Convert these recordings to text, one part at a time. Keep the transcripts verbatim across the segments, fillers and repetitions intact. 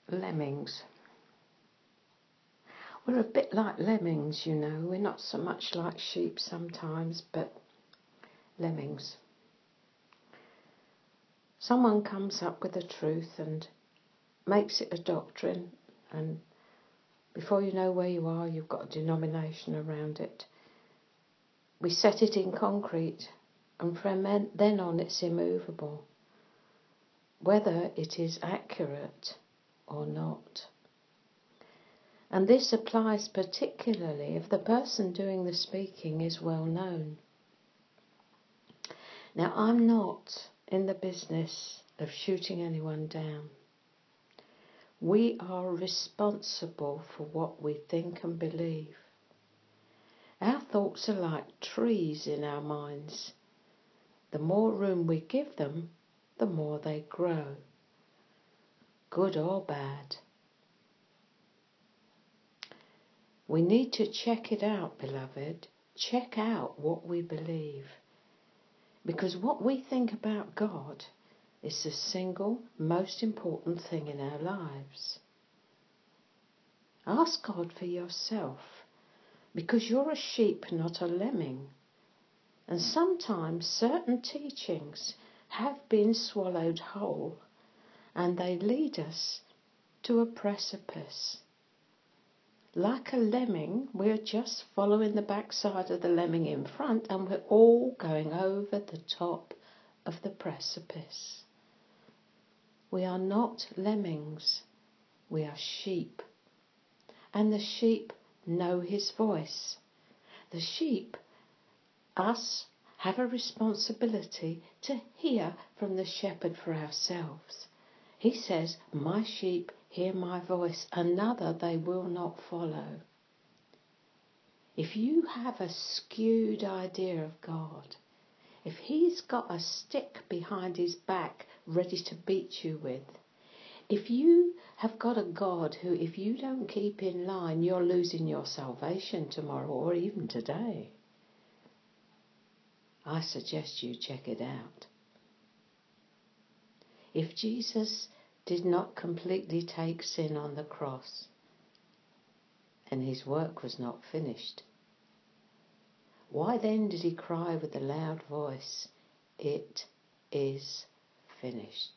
Lemmings. We're a bit like lemmings, you know. We're not so much like sheep sometimes, but lemmings. Someone comes up with a truth and makes it a doctrine, and before you know where you are, you've got a denomination around it. We set it in concrete, and from then on it's immovable, whether it is accurate or not. And this applies particularly if the person doing the speaking is well known. Now, I'm not in the business of shooting anyone down. We are responsible for what we think and believe. Our thoughts are like trees in our minds. The more room we give them, the more they grow, good or bad. We need to check it out, beloved. Check out what we believe. Because what we think about God is the single most important thing in our lives. Ask God for yourself, because you're a sheep, not a lemming. And sometimes certain teachings have been swallowed whole, and they lead us to a precipice. Like a lemming, we're just following the backside of the lemming in front, and we're all going over the top of the precipice. We are not lemmings, we are sheep. And the sheep know his voice. The sheep, us, have a responsibility to hear from the shepherd for ourselves. He says, "My sheep hear my voice, another they will not follow." If you have a skewed idea of God, if he's got a stick behind his back ready to beat you with, if you have got a God who, if you don't keep in line, you're losing your salvation tomorrow or even today, I suggest you check it out. If Jesus did not completely take sin on the cross, and his work was not finished, why then did he cry with a loud voice, "It is finished"?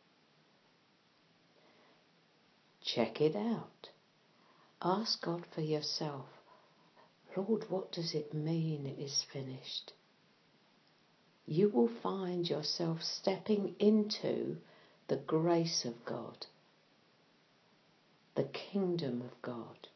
Check it out. Ask God for yourself, "Lord, what does it mean it is finished?" You will find yourself stepping into the grace of God, the kingdom of God.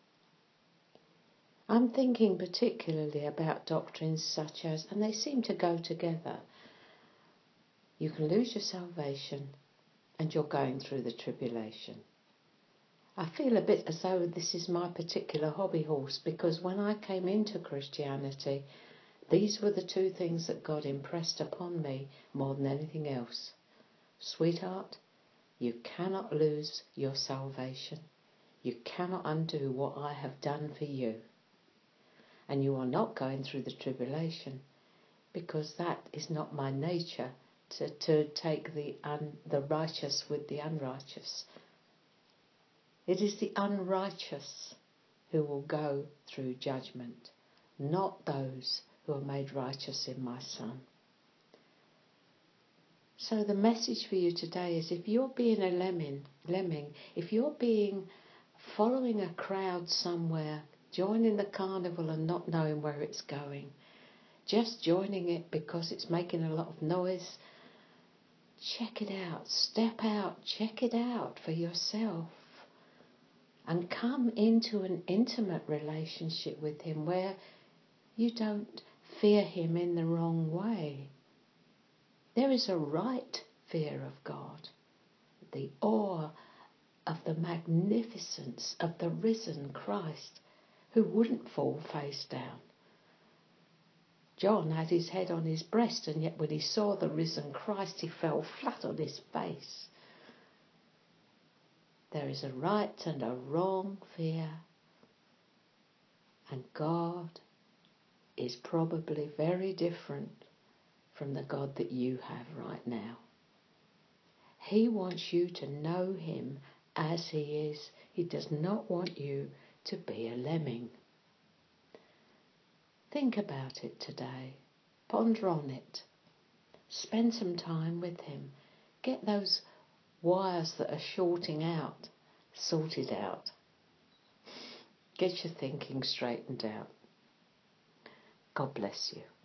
I'm thinking particularly about doctrines such as, and they seem to go together, you can lose your salvation and you're going through the tribulation. I feel a bit as though this is my particular hobby horse, because when I came into Christianity, these were the two things that God impressed upon me more than anything else. Sweetheart, you cannot lose your salvation. You cannot undo what I have done for you. And you are not going through the tribulation, because that is not my nature, to, to take the, un, the righteous with the unrighteous. It is the unrighteous who will go through judgment, not those who are made righteous in my Son. So the message for you today is, if you're being a lemming, lemming, if you're being following a crowd somewhere, joining the carnival and not knowing where it's going, just joining it because it's making a lot of noise, check it out, step out, check it out for yourself, and come into an intimate relationship with him where you don't fear him in the wrong way. There is a right fear of God, the awe of the magnificence of the risen Christ, who wouldn't fall face down. John had his head on his breast, and yet when he saw the risen Christ, he fell flat on his face. There is a right and a wrong fear, and God is probably very different from the God that you have right now. He wants you to know him as he is. He does not want you to be a lemming. Think about it today. Ponder on it. Spend some time with him. Get those wires that are shorting out sorted out. Get your thinking straightened out. God bless you.